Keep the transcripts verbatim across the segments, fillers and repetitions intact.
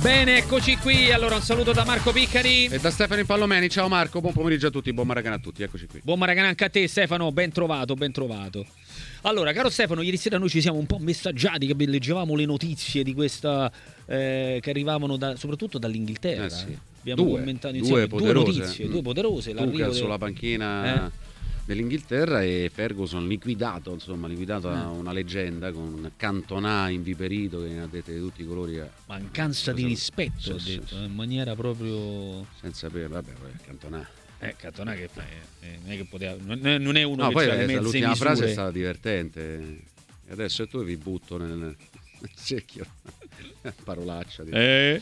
Bene, eccoci qui. Allora un saluto da Marco Piccari e da Stefano Impallomeni. Ciao Marco, buon pomeriggio a tutti, buon Maracanã a tutti, eccoci qui. Buon Maracanã anche a te Stefano, ben trovato, ben trovato. Allora, caro Stefano, ieri sera noi ci siamo un po' messaggiati, che leggevamo le notizie di questa eh, che arrivavano da, soprattutto dall'Inghilterra. Eh sì. Abbiamo due, commentato insieme due, due poderose. notizie, due poderose. Tuchel sulla panchina eh? dell'Inghilterra e Ferguson liquidato, insomma, liquidato eh. una leggenda con Cantona inviperito che ne ha dette di tutti i colori. Mancanza di rispetto, sì, ho sì, detto, sì. in maniera proprio senza per, vabbè, poi Cantona. Eh, Cantona che fa, eh, non è che poteva, non è uno no, che poi c'ha le mezze l'ultima misure. frase è stata divertente. E adesso tu vi butto nel, nel secchio. Parolaccia. Eh.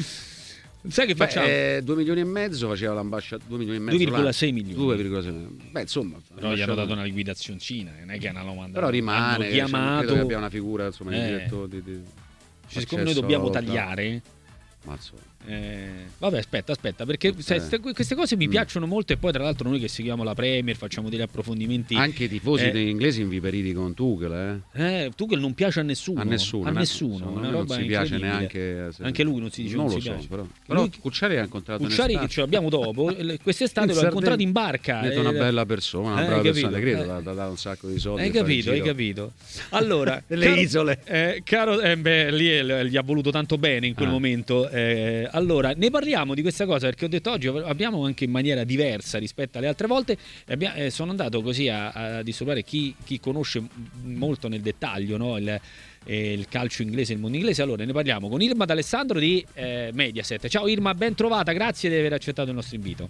Sai che facciamo? Beh, eh, due milioni e mezzo faceva l'ambasciatore, due milioni e mezzo, due virgola sei milioni. due virgola sei milioni. Beh, insomma, però gli hanno dato una liquidazioncina, non è che hanno mandato. Però rimane, hanno chiamato, credo che abbia una figura, insomma, eh. di direttore di, di siccome noi dobbiamo tagliare. Mazzo. Eh, vabbè, aspetta, aspetta, perché Tutte... sai, st- queste cose mi mm. piacciono molto e poi tra l'altro noi che seguiamo la Premier facciamo degli approfondimenti. Anche i tifosi eh. degli inglesi inviperiti con Tuchel, eh? Eh, Tuchel non piace a nessuno. A nessuno, a ne, nessuno, una roba non si piace incredibile. neanche se... Anche lui non si dice non non lo si so, piace. però, però lui... Cucciari l'ha incontrato Cucciari in che ce l'abbiamo dopo, quest'estate in l'ho incontrato in barca. Ha detto eh, una bella persona, una eh, brava capito, persona, credo, eh. da, da, da un sacco di soldi. Hai capito, hai capito. Allora, le caro, isole. Eh, caro, eh, beh, lì eh, gli ha voluto tanto bene in quel ah. momento. Eh, allora, ne parliamo di questa cosa perché ho detto oggi abbiamo anche in maniera diversa rispetto alle altre volte. Abbia, eh, sono andato così a, a disturbare chi, chi conosce molto nel dettaglio, no? il, eh, il calcio inglese, il mondo inglese. Allora, ne parliamo con Irma D'Alessandro di eh, Mediaset. Ciao Irma, ben trovata, grazie di aver accettato il nostro invito.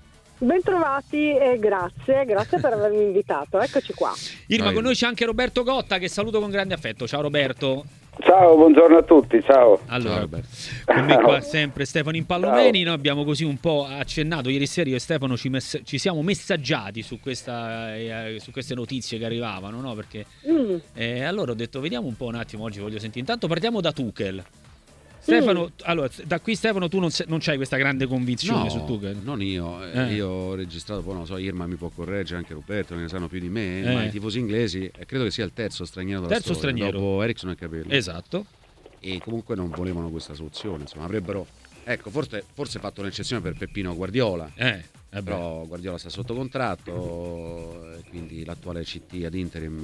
Bentrovati e grazie, grazie per avermi invitato, eccoci qua. Irma, Ciao, con noi c'è anche Roberto Cotta che saluto con grande affetto. Ciao Roberto. Ciao, buongiorno a tutti, ciao. Allora, ciao, con me qua sempre Stefano Impallomeni, noi abbiamo così un po' accennato ieri sera io e Stefano ci, mess- ci siamo messaggiati su, questa, eh, su queste notizie che arrivavano, no? Perché mm. eh, allora ho detto vediamo un po' un attimo, oggi voglio sentire. Intanto partiamo da Tuchel. Stefano, mm. allora, da qui Stefano tu non, se, non c'hai questa grande convinzione no, su Tuchel? Non io, eh. io ho registrato, poi non so, Irma mi può correggere, anche Roberto, che ne sanno più di me, eh. ma i tifosi inglesi, eh, credo che sia il terzo straniero della terzo storia, straniero. dopo Eriksen e Capello. Esatto. E comunque non volevano questa soluzione, insomma, avrebbero, ecco, forse, forse fatto un'eccezione per Peppino Guardiola, eh, però Guardiola sta sotto contratto, quindi l'attuale C T ad interim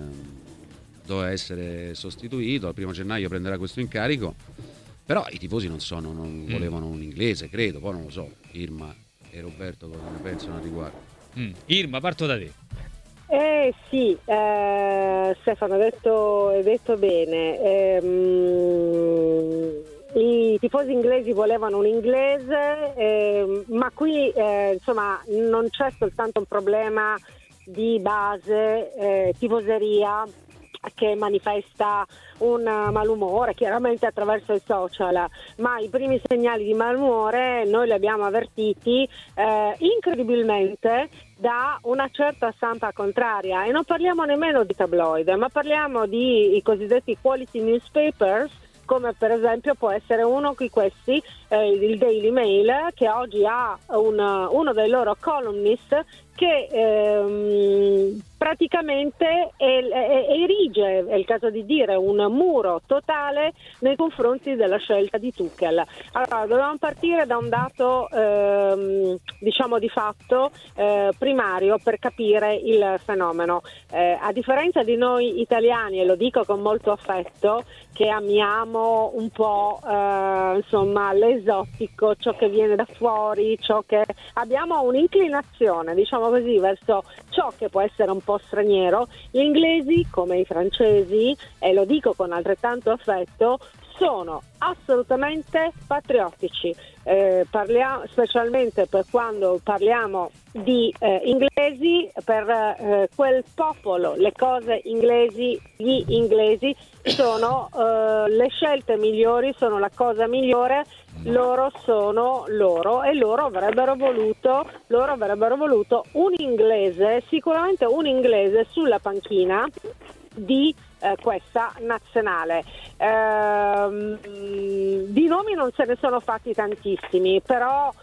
eh, doveva essere sostituito, al primo gennaio prenderà questo incarico. Però i tifosi non sono, non mm. volevano un inglese, credo, poi non lo so, Irma e Roberto cosa ne pensano al riguardo. Mm. Irma, parto da te. Eh sì, eh, Stefano, hai detto, hai detto bene. Ehm, I tifosi inglesi volevano un inglese, eh, ma qui eh, insomma non c'è soltanto un problema di base, eh, tifoseria, che manifesta un malumore chiaramente attraverso i social, ma i primi segnali di malumore noi li abbiamo avvertiti eh, incredibilmente da una certa stampa contraria, e non parliamo nemmeno di tabloid, ma parliamo di i cosiddetti quality newspapers, come per esempio può essere uno di questi, eh, il Daily Mail, che oggi ha un, uno dei loro columnist che ehm, praticamente è, è, erige, è il caso di dire, un muro totale nei confronti della scelta di Tuchel. Allora, dobbiamo partire da un dato ehm, diciamo di fatto eh, primario per capire il fenomeno. Eh, a differenza di noi italiani, e lo dico con molto affetto, che amiamo un po' eh, insomma l'esotico, ciò che viene da fuori, ciò che abbiamo un'inclinazione, diciamo così, verso ciò che può essere un po' straniero. Gli inglesi, come i francesi, e lo dico con altrettanto affetto, sono assolutamente patriottici, eh, parliamo, specialmente per quando parliamo di eh, inglesi, per eh, quel popolo, le cose inglesi, gli inglesi sono eh, le scelte migliori, sono la cosa migliore, loro sono loro e loro avrebbero voluto, loro avrebbero voluto un inglese, sicuramente un inglese sulla panchina di eh, questa nazionale. Ehm, di nomi non se ne sono fatti tantissimi, però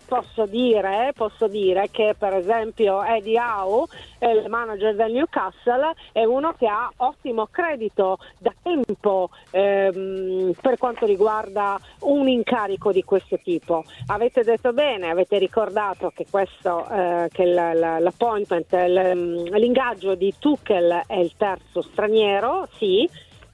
posso dire, posso dire che per esempio Eddie Howe, il manager del Newcastle, è uno che ha ottimo credito da tempo ehm, per quanto riguarda un incarico di questo tipo. Avete detto bene, avete ricordato che questo eh, che l- l- l'appointment, l- l'ingaggio di Tuchel è il terzo straniero, sì.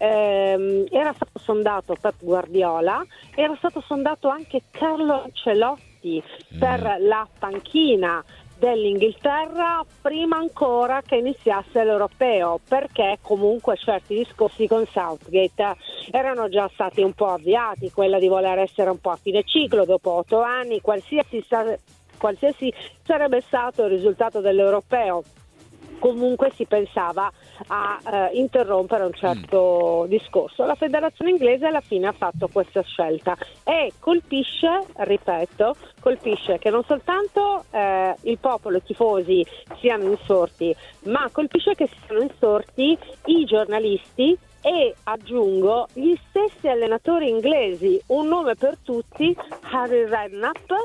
Eh, era stato sondato Pep Guardiola, era stato sondato anche Carlo Ancelotti mm. per la panchina dell'Inghilterra prima ancora che iniziasse l'Europeo, perché comunque certi discorsi con Southgate erano già stati un po' avviati, quella di voler essere un po' a fine ciclo dopo otto anni, qualsiasi, qualsiasi sarebbe stato il risultato dell'Europeo. Comunque si pensava a eh, interrompere un certo mm. discorso. La federazione inglese alla fine ha fatto questa scelta e colpisce, ripeto, colpisce che non soltanto eh, il popolo, i tifosi siano insorti, ma colpisce che siano insorti i giornalisti e, aggiungo, gli stessi allenatori inglesi. Un nome per tutti: Harry Redknapp,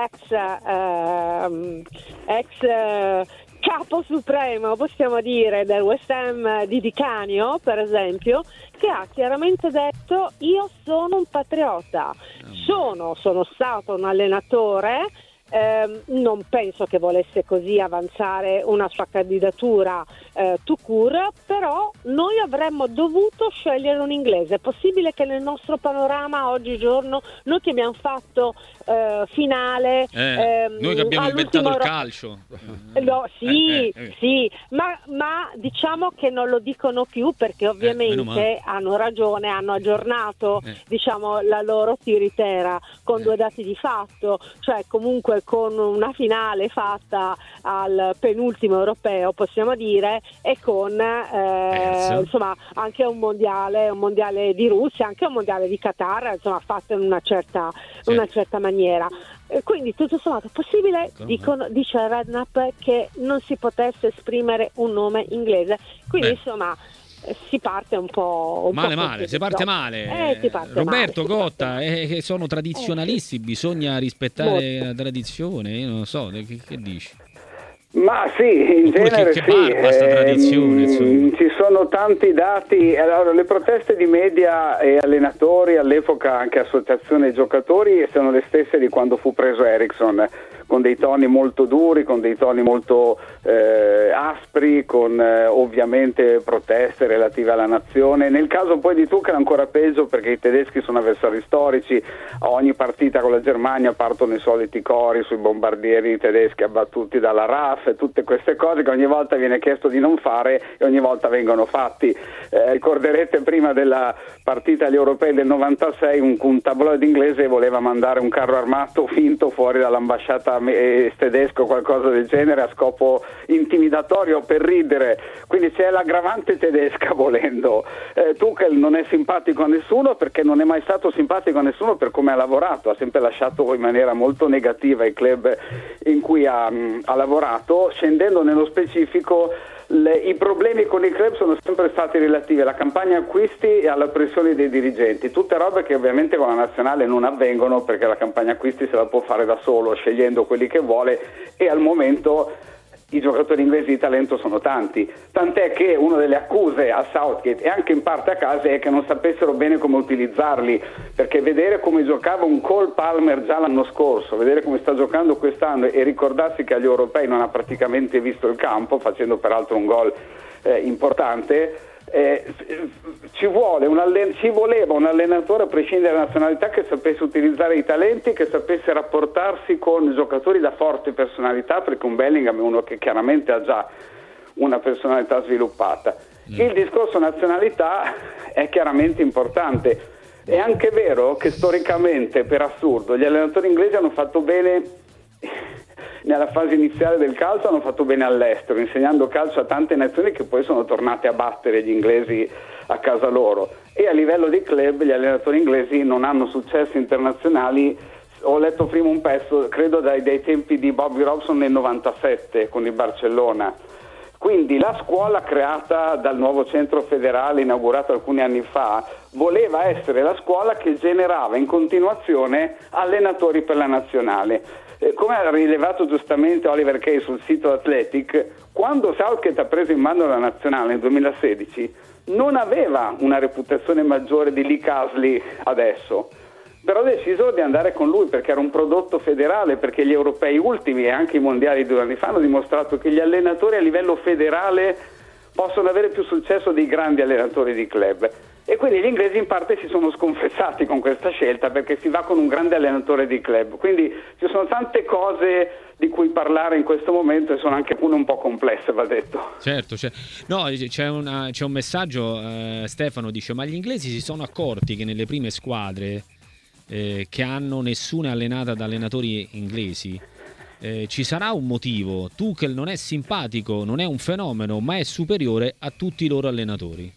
ex ehm, ex eh, capo supremo, possiamo dire, del West Ham di Di Canio, per esempio, che ha chiaramente detto: io sono un patriota, sono, sono stato un allenatore, eh, non penso che volesse così avanzare una sua candidatura eh, tout court, però noi avremmo dovuto scegliere un inglese. È possibile che nel nostro panorama oggigiorno, noi che abbiamo fatto eh, finale, eh, ehm, noi che abbiamo inventato il calcio, no, sì, eh, eh, eh. sì, ma, ma diciamo che non lo dicono più, perché ovviamente eh, hanno ragione, hanno aggiornato eh. diciamo la loro tiritera con eh. due dati di fatto, cioè comunque con una finale fatta al penultimo europeo, possiamo dire, e con eh, insomma anche un mondiale, un mondiale di Russia, anche un mondiale di Qatar, insomma fatto in una certa, sì. una certa maniera. Quindi tutto sommato è possibile, dicono, dice Redknapp, che non si potesse esprimere un nome inglese, quindi Beh. insomma si parte un po' un male po' male, si parte male. Eh, si parte Roberto male, Cotta, eh, che sono tradizionalisti, eh, sì. bisogna rispettare Molto. la tradizione, io non lo so, che, che dici? Ma sì, in Oppure genere che, che sì, barba sta tradizione, ehm, ci sono tanti dati. Allora, le proteste di media e allenatori, all'epoca anche associazione giocatori, sono le stesse di quando fu preso Eriksson, con dei toni molto duri, con dei toni molto eh, aspri, con eh, ovviamente proteste relative alla nazione. Nel caso poi di Tuchel è ancora peggio, perché i tedeschi sono avversari storici, a ogni partita con la Germania partono i soliti cori sui bombardieri tedeschi abbattuti dalla R A F e tutte queste cose che ogni volta viene chiesto di non fare e ogni volta vengono fatti. Eh, ricorderete prima della partita agli europei del novantasei un, un tabloid inglese voleva mandare un carro armato finto fuori dall'ambasciata tedesco, qualcosa del genere, a scopo intimidatorio, per ridere. Quindi c'è l'aggravante tedesca, volendo. eh, Tuchel non è simpatico a nessuno, perché non è mai stato simpatico a nessuno per come ha lavorato, ha sempre lasciato in maniera molto negativa i club in cui ha, ha lavorato. Scendendo nello specifico, Le, i problemi con i club sono sempre stati relativi alla campagna acquisti e alla pressione dei dirigenti, tutte robe che ovviamente con la nazionale non avvengono, perché la campagna acquisti se la può fare da solo, scegliendo quelli che vuole, e al momento i giocatori inglesi di talento sono tanti, tant'è che una delle accuse a Southgate e anche in parte a casa è che non sapessero bene come utilizzarli, perché vedere come giocava un Cole Palmer già l'anno scorso, vedere come sta giocando quest'anno e ricordarsi che agli europei non ha praticamente visto il campo, facendo peraltro un gol eh, importante, Eh, ci, vuole un allen- ci voleva un allenatore, a prescindere dalla nazionalità, che sapesse utilizzare i talenti, che sapesse rapportarsi con giocatori da forte personalità, perché un Bellingham è uno che chiaramente ha già una personalità sviluppata. Mm. Il discorso nazionalità è chiaramente importante. È anche vero che storicamente, per assurdo, gli allenatori inglesi hanno fatto bene nella fase iniziale del calcio, hanno fatto bene all'estero, insegnando calcio a tante nazioni che poi sono tornate a battere gli inglesi a casa loro. E a livello di club gli allenatori inglesi non hanno successi internazionali. Ho letto prima un pezzo, credo dai, dai tempi di Bobby Robson nel novantasette con il Barcellona, Quindi la scuola creata dal nuovo centro federale inaugurato alcuni anni fa voleva essere la scuola che generava in continuazione allenatori per la nazionale. Eh, come ha rilevato giustamente Oliver Kay sul sito Athletic, quando Southgate ha preso in mano la nazionale nel duemilasedici non aveva una reputazione maggiore di Lee Casley adesso, però ha deciso di andare con lui perché era un prodotto federale, perché gli europei ultimi e anche i mondiali di due anni fa hanno dimostrato che gli allenatori a livello federale possono avere più successo dei grandi allenatori di club, e quindi gli inglesi in parte si sono sconfessati con questa scelta perché si va con un grande allenatore di club. Quindi ci sono tante cose di cui parlare in questo momento e sono anche alcune un po' complesse, va detto. Certo, c'è, no, c'è, una, c'è un messaggio, eh, Stefano dice: ma gli inglesi si sono accorti che nelle prime squadre eh, che hanno nessuna allenata da allenatori inglesi eh, ci sarà un motivo. Tuchel non è simpatico, non è un fenomeno, ma è superiore a tutti i loro allenatori.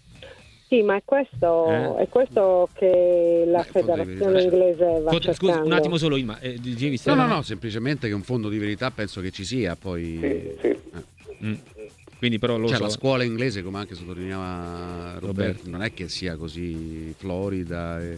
Sì, ma è questo, eh? è questo che la Beh, federazione inglese va Scusa, cercando. un attimo solo, Ilma, eh, dicevi, No, no, no, semplicemente che un fondo di verità penso che ci sia, poi... Sì, sì. Eh. Mm. Quindi però lo Cioè so. la scuola inglese, come anche sottolineava Roberto, Roberto. non è che sia così florida, e...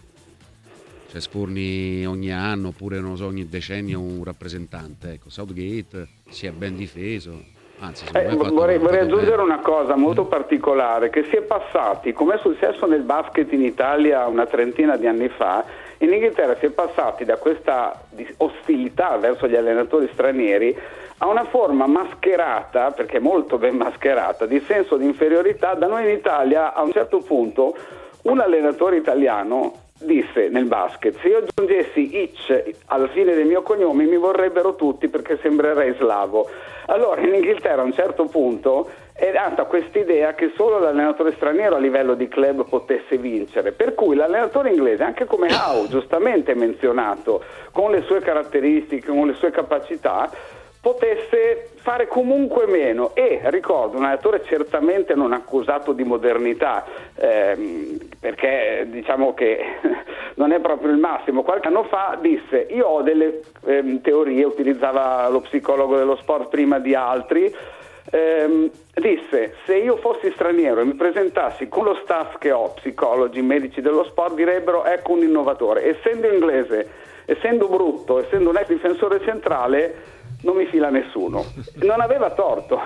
cioè sforni ogni anno oppure non so, ogni decennio un rappresentante. Ecco, Southgate si è ben difeso. Anzi, Eh, fatto, vorrei, vorrei fatto aggiungere bene. una cosa molto particolare, che si è passati, come è successo nel basket in Italia una trentina di anni fa, in Inghilterra si è passati da questa ostilità verso gli allenatori stranieri a una forma mascherata, perché molto ben mascherata, di senso di inferiorità. Da noi in Italia a un certo punto un allenatore italiano disse nel basket: se io aggiungessi ich alla fine del mio cognome mi vorrebbero tutti perché sembrerei slavo. Allora in Inghilterra a un certo punto è nata questa idea che solo l'allenatore straniero a livello di club potesse vincere, per cui l'allenatore inglese, anche come Howe giustamente menzionato, con le sue caratteristiche, con le sue capacità, potesse fare comunque meno. E ricordo un allenatore certamente non accusato di modernità, ehm, perché diciamo che non è proprio il massimo. Qualche anno fa disse: io ho delle ehm, teorie, utilizzava lo psicologo dello sport prima di altri, ehm, disse: se io fossi straniero e mi presentassi con lo staff che ho, psicologi, medici dello sport, direbbero ecco un innovatore. Essendo inglese, essendo brutto, essendo un ex difensore centrale, non mi fila nessuno. Non aveva torto.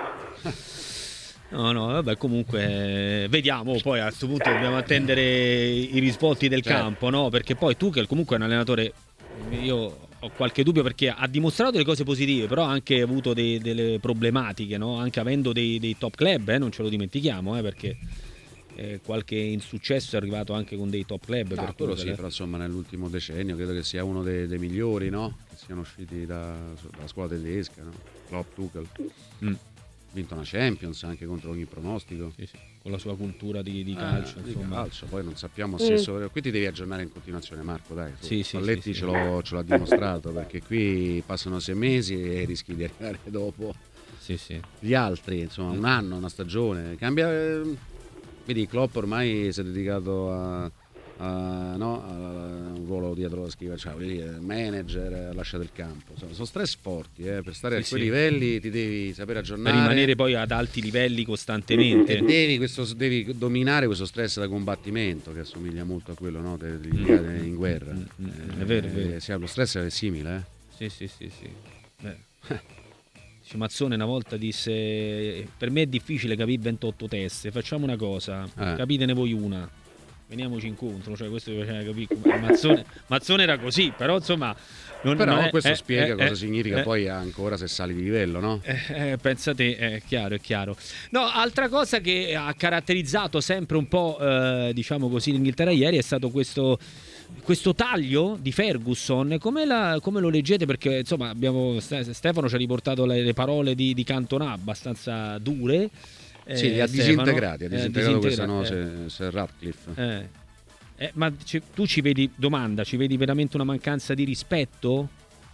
No, no, vabbè, comunque vediamo, poi a questo punto dobbiamo attendere i risvolti del certo. campo, no? Perché poi Tuchel comunque è un allenatore, io ho qualche dubbio perché ha dimostrato le cose positive, però ha anche avuto dei, delle problematiche, no? Anche avendo dei, dei top club, eh? Non ce lo dimentichiamo, eh? Perché eh, qualche insuccesso è arrivato anche con dei top club. No, per quello Tuchel, sì, eh. però insomma nell'ultimo decennio credo che sia uno dei, dei migliori, no? Che siano usciti da, dalla scuola tedesca, no? Klopp, Tuchel. Mm. Vinto una Champions anche contro ogni pronostico. Sì, sì, con la sua cultura di, di Eh, calcio, di insomma. calcio, poi non sappiamo se Mm. so- qui ti devi aggiornare in continuazione, Marco, dai. Sì, sì, Spalletti sì, sì. ce, l'ho- ce l'ha dimostrato, perché qui passano sei mesi e rischi di arrivare dopo Sì, sì. gli altri, insomma, un anno, una stagione. Cambia. eh, Vedi, Klopp ormai si è dedicato a, a, no, a un ruolo dietro la schiena, cioè voglio dire, manager, ha lasciato il campo. Insomma, sono stress forti, eh, per stare Sì, a quei sì. livelli ti devi sapere Per aggiornare. rimanere poi ad alti livelli costantemente. E devi, questo, devi dominare questo stress da combattimento che assomiglia molto a quello, no, degli Mm. impiegati in guerra. Mm, mm, è vero, è vero. Eh, sì, lo stress è simile, eh. Sì, sì, sì, sì. Beh. Dice, Mazzone una volta disse: per me è difficile capire ventotto teste, facciamo una cosa, Eh. capitene voi una, veniamoci incontro, cioè questo mi faceva capire. Mazzone, Mazzone era così, però insomma non, Però non è- questo eh, spiega eh, cosa eh, significa eh, poi ancora se sali di livello, no? Eh, eh, pensate, è chiaro, è chiaro. No, altra cosa che ha caratterizzato sempre un po', eh, diciamo così, l'Inghilterra ieri è stato questo, questo taglio di Ferguson. Come, la, come lo leggete? Perché insomma abbiamo, Stefano ci ha riportato le, le parole di, di Cantona abbastanza dure. Eh, Sì, li ha Stefano. disintegrati, ha Eh, disintegrato questa disintegra- no, eh. se, se Radcliffe. Eh. Eh, ma ci- tu ci vedi, domanda, ci vedi veramente una mancanza di rispetto?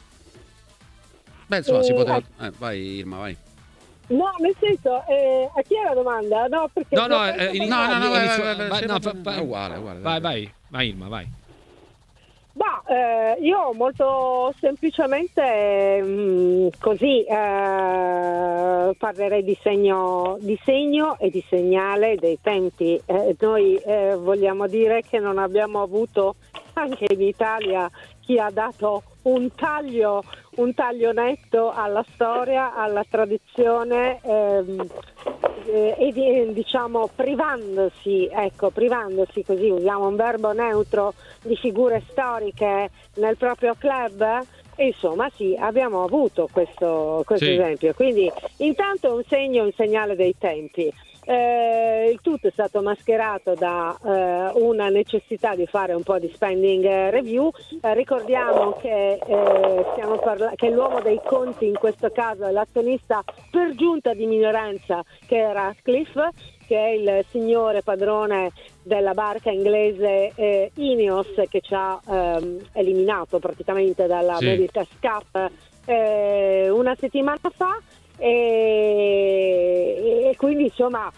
Beh, insomma, si Eh, poteva... Eh, vai Irma, vai. No, nel senso, eh, a chi è la domanda? No, perché No, no, io eh, penso in- che- no, no, inizio- vai, vai, vai, vai, vai, no, vai, fa- fa- è uguale, è uguale, Vai, dai. vai, vai Irma, vai. Ma eh, io molto semplicemente mh, così eh, parlerei di segno, di segno e di segnale dei tempi. Eh, noi eh, vogliamo dire che non abbiamo avuto anche in Italia chi ha dato un taglio, un taglio netto alla storia, alla tradizione ehm, eh, e di, diciamo privandosi, ecco, privandosi, così usiamo un verbo neutro, di figure storiche nel proprio club. E insomma sì, abbiamo avuto questo, questo Sì. esempio, quindi intanto un segno, un segnale dei tempi. Eh, il tutto è stato mascherato da eh, una necessità di fare un po' di spending eh, review. Eh, ricordiamo che, eh, stiamo parla- che l'uomo dei conti in questo caso è l'azionista per giunta di minoranza, che è Ratcliffe, che è il signore padrone della barca inglese eh, Ineos, che ci ha ehm, eliminato praticamente dalla Sì. America's Cup eh, una settimana fa. E, e quindi insomma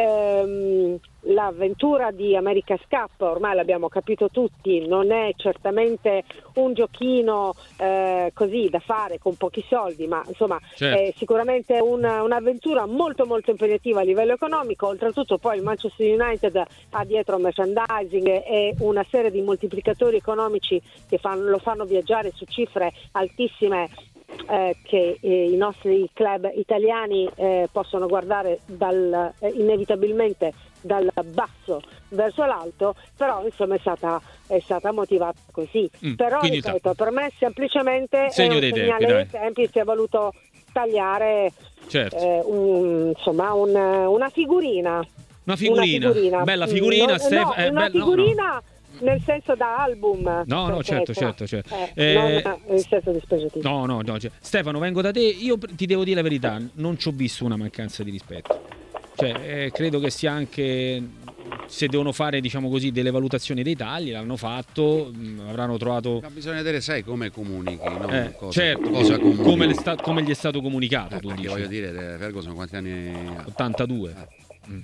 ehm, l'avventura di America's Cup, ormai l'abbiamo capito tutti, non è certamente un giochino eh, così da fare con pochi soldi, ma insomma Certo. è sicuramente una, un'avventura molto molto impegnativa a livello economico. Oltretutto poi il Manchester United ha dietro merchandising e una serie di moltiplicatori economici che fanno, lo fanno viaggiare su cifre altissime, Eh, che eh, i nostri club italiani eh, possono guardare dal, eh, inevitabilmente dal basso verso l'alto, però insomma è stata, è stata motivata così. Mm, Però quindi ripeto, per me semplicemente Segno è un dei tempi, segnale dai. dei tempi, si è voluto tagliare Certo. eh, un, insomma un, una figurina. Una figurina, Una figurina. bella figurina, No, Stef- no, eh, una beh, no, no. figurina nel senso da album. No, no, perché, certo, insomma, certo, certo. eh, Eh, non nel senso dispregiativo. No, no, no. Cioè, Stefano, vengo da te. Io pr- ti devo dire la verità, non ci ho visto una mancanza di rispetto. Cioè, eh, credo che sia anche, se devono fare, diciamo così, delle valutazioni dei tagli, l'hanno fatto, mh, avranno trovato. Ma bisogna vedere, sai, come comunichi, no? Eh, cosa, certo, cosa comunichi. come, le sta- come gli è stato comunicato, tu Perché dici. voglio dire, Ferguson quanti anni ha? ottantadue. Mm.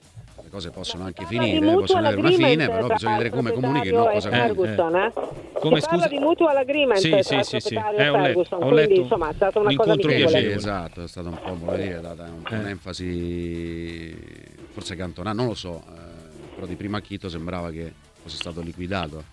Le cose possono anche Parla di finire, possono mutual avere una agreement fine, però tra bisogna vedere il come comunichi e proprietario non e cosa Eh, comunichi. Ferguson, eh? Come, si parla scusa? di mutual agreement Sì, tra sì, il sì, sì. proprietario Eh, e ho letto, Ferguson, ho quindi letto insomma è stata una un cosa incontro amichevole. piacevole. Esatto, è stato un po', voglio dire, data un po' Eh. un'enfasi forse cantonata, non lo so, eh, però di primo acchito sembrava che fosse stato liquidato.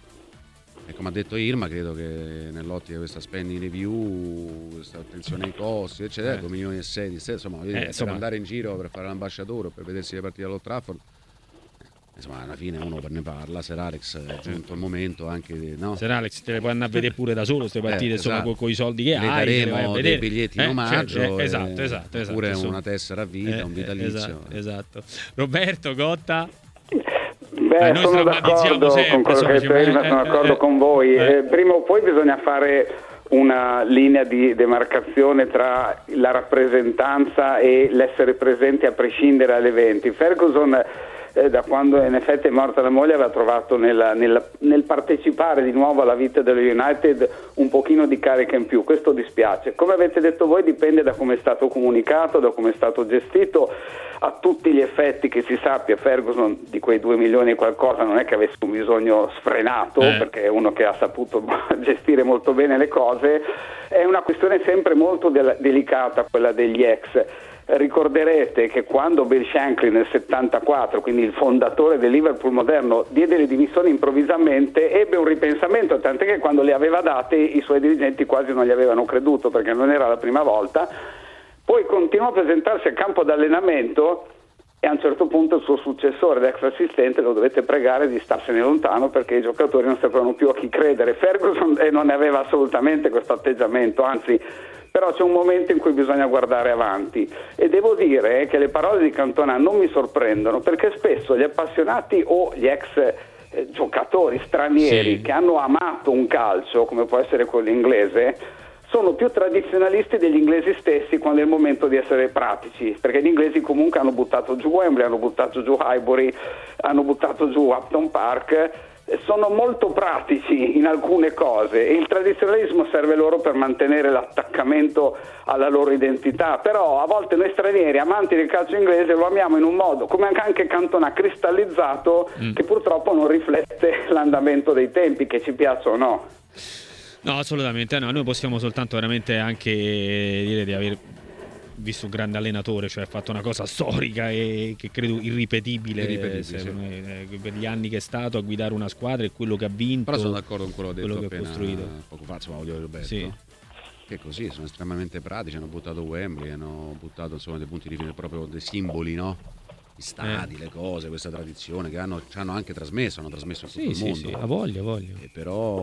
E come ha detto Irma, credo che nell'ottica di questa spending review, questa attenzione ai costi, eccetera, Eh. due milioni e sei, insomma, voglio dire, Eh, insomma. per andare in giro per fare l'ambasciatore o per vedersi le partite all'Old Trafford, insomma, alla fine uno ne parla, Sir Alex è giunto il momento anche di, no? Se Alex te le puoi andare a vedere pure da solo queste partite, Eh, insomma, esatto. con, i soldi che Le hai, te le vai a daremo dei vedere. biglietti in Eh, omaggio, certo, eh, e- esatto, esatto, esatto, oppure insomma. una tessera a vita, Eh, un eh, vitalizio. esatto, esatto. Roberto Gotta. Beh, Eh, noi sono drammatizziamo d'accordo sempre, con quello insomma, che ci- hai detto, eh, sono eh, d'accordo eh, con voi. eh. Eh, prima o poi bisogna fare una linea di demarcazione tra la rappresentanza e l'essere presenti a prescindere dagli eventi. Ferguson, eh, da quando in effetti è morta la moglie, aveva trovato nella, nella, nel partecipare di nuovo alla vita dello United un pochino di carica in più. Questo dispiace. Come avete detto voi, dipende da come è stato comunicato, da come è stato gestito. A tutti gli effetti che si sappia, Ferguson di quei due milioni e qualcosa non è che avesse un bisogno sfrenato, Eh. perché è uno che ha saputo gestire molto bene le cose. È una questione sempre molto del- delicata quella degli ex. Ricorderete che quando Bill Shankly nel settantaquattro, quindi il fondatore del Liverpool moderno, diede le dimissioni improvvisamente, ebbe un ripensamento, tant'è che quando le aveva date i suoi dirigenti quasi non gli avevano creduto, perché non era la prima volta. Poi continuò a presentarsi al campo d'allenamento e a un certo punto il suo successore, l'ex assistente, lo dovette pregare di starsene lontano perché i giocatori non sapevano più a chi credere. Ferguson eh, non ne aveva assolutamente questo atteggiamento, anzi, però c'è un momento in cui bisogna guardare avanti, e devo dire che le parole di Cantona non mi sorprendono, perché spesso gli appassionati o gli ex eh, giocatori stranieri Sì. che hanno amato un calcio, come può essere quello inglese, sono più tradizionalisti degli inglesi stessi quando è il momento di essere pratici, perché gli inglesi comunque hanno buttato giù Wembley, hanno buttato giù Highbury, hanno buttato giù Upton Park, sono molto pratici in alcune cose e il tradizionalismo serve loro per mantenere l'attaccamento alla loro identità, però a volte noi stranieri amanti del calcio inglese lo amiamo in un modo, come anche Cantona, cristallizzato, mm. che purtroppo non riflette l'andamento dei tempi, che ci piaccia o no. No, assolutamente no, noi possiamo soltanto veramente anche dire di aver visto un grande allenatore, cioè ha fatto una cosa storica e che credo irripetibile, irripetibile se, sì. eh, per gli anni che è stato a guidare una squadra e quello che ha vinto. Però sono d'accordo con quello che ho detto che appena, ha costruito poco fa, insomma, Oliver Roberto. Sì. Che così sono estremamente pratici, hanno buttato Wembley, hanno buttato insomma dei punti di fine, proprio dei simboli, no? Gli stadi, eh. le cose, questa tradizione che hanno, ci hanno anche trasmesso, hanno trasmesso a tutto sì, il sì, mondo. Sì, a voglia, a voglia. E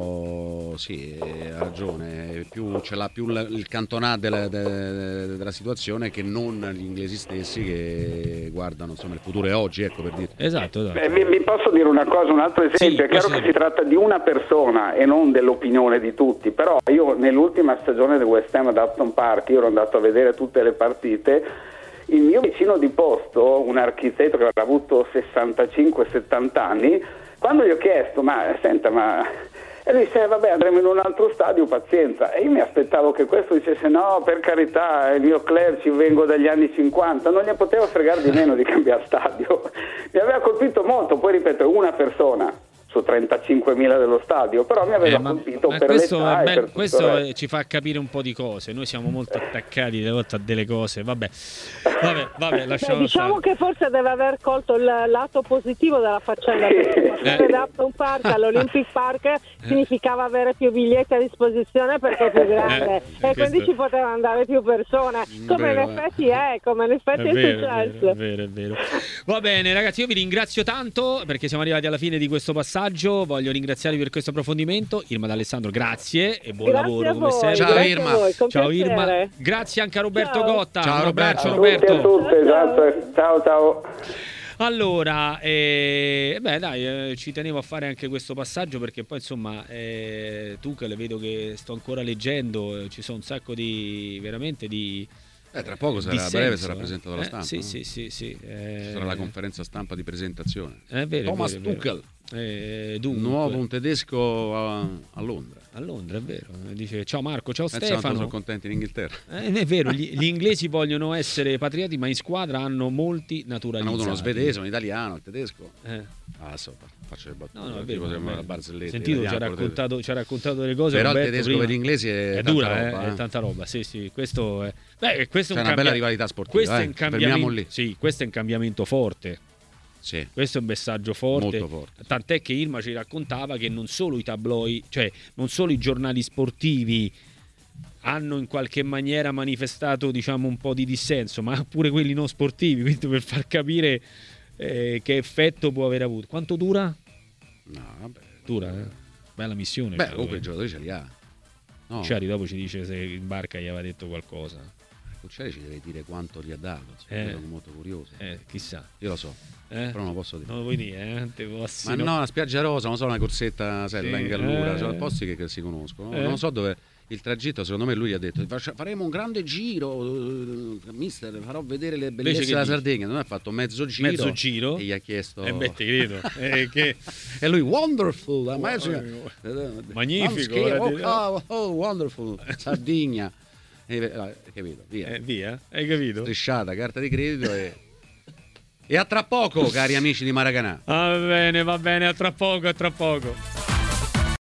però sì, ha ragione, più, ce l'ha più il Cantona della, della, della situazione che non gli inglesi stessi che guardano insomma il futuro è oggi, ecco, per dire. Esatto, esatto. Beh, vi, vi posso dire una cosa, un altro esempio, sì, è chiaro che si tratta di una persona e non dell'opinione di tutti, però io nell'ultima stagione del West Ham ad Upton Park, io ero andato a vedere tutte le partite. Il mio vicino di posto, un architetto che avrà avuto sessantacinque settanta anni, quando gli ho chiesto, ma senta, ma... E lui disse, vabbè, andremo in un altro stadio, pazienza. E io mi aspettavo che questo dicesse, no, per carità, il mio club ci vengo dagli anni cinquanta, non gli poteva fregare di meno di cambiare stadio. Mi aveva colpito molto, poi ripeto, una persona su trentacinquemila dello stadio, però mi aveva eh, ma, colpito ma per questo, l'età beh, e per questo ci fa capire un po' di cose. Noi siamo molto attaccati delle volte a delle cose, vabbè vabbè, vabbè lasciamo Beh, diciamo stare. Che forse deve aver colto il lato positivo della faccenda, perché passare da Upton Park all'Olympic Park eh. significava avere più biglietti a disposizione perché è più grande eh, e quindi questo... ci potevano andare più persone, come vero, in effetti è, come in effetti è, è successo. È vero, è vero. Va bene ragazzi, io vi ringrazio tanto perché siamo arrivati alla fine di questo passaggio. Voglio ringraziarvi per questo approfondimento. Irma D'Alessandro, grazie e buon grazie lavoro come voi, sempre. Ciao Irma. Voi, ciao piacere. Irma. Grazie anche a Roberto ciao. Gotta. Ciao Roberto. Ciao Roberto. A tutti, esatto. Ciao ciao. Allora, eh, beh dai, eh, ci tenevo a fare anche questo passaggio perché poi insomma eh, tu che le vedo che sto ancora leggendo, eh, ci sono un sacco di veramente di Eh, tra poco sarà, a breve sarà presentato alla stampa. Eh, sì, no? sì, sì, sì. Eh, Ci sarà la conferenza stampa di presentazione. È vero, Thomas è vero, è vero. Tuchel, eh, dunque, nuovo un tedesco a, a Londra. A Londra, è vero. Dice ciao Marco, ciao Pensa Stefano. sono contenti in Inghilterra. Eh, è vero, gli, gli inglesi vogliono essere patrioti, ma in squadra hanno molti naturalizzati. Hanno avuto uno svedese, un italiano, il tedesco. Eh. Ah, so, faccio le battute. No, no, è tipo vero, sembra è la barzelletta. Sentito, ci ha raccontato, ci ha raccontato delle cose. Però Roberto, il tedesco prima. per gli inglesi è, è tanta dura, roba, eh, eh. è tanta roba. Sì, sì, questo è beh, questo è C'è un una cambia... bella rivalità sportiva, questo eh. è un cambiamento... lì. Sì, questo è un cambiamento forte. Sì. Questo è un messaggio forte. Molto forte. Tant'è che Irma ci raccontava che non solo i tabloid, cioè non solo i giornali sportivi hanno in qualche maniera manifestato, diciamo, un po' di dissenso, ma pure quelli non sportivi, quindi per far capire eh, che effetto può aver avuto. Quanto dura? No, vabbè. Dura, eh? Bella missione. Beh, comunque i giocatori ce li ha. No. Ciari dopo ci dice se in barca gli aveva detto qualcosa. Cucciari ci deve dire quanto gli ha dato, eh. sono molto curioso. Eh, chissà. Io lo so, eh? però non lo posso dire. Non lo vuoi dire, eh? Te posso... Ma no, una spiaggia rosa, non so, una corsetta sella sì. in Gallura, eh. cioè posti che, che si conoscono. Eh. Non so dove il tragitto, secondo me lui gli ha detto faremo un grande giro, mister, farò vedere le bellezze della Sardegna. Non ha fatto mezzo giro, mezzo giro e gli ha chiesto eh beh, ti credo. eh, che... e lui wonderful, magnifico, oh, oh, oh, wonderful Sardegna. E, capito, via. Eh, via, hai capito? Strisciata, carta di credito e... e a tra poco, cari amici di Maracanã. Va bene, va bene, a tra poco, a tra poco.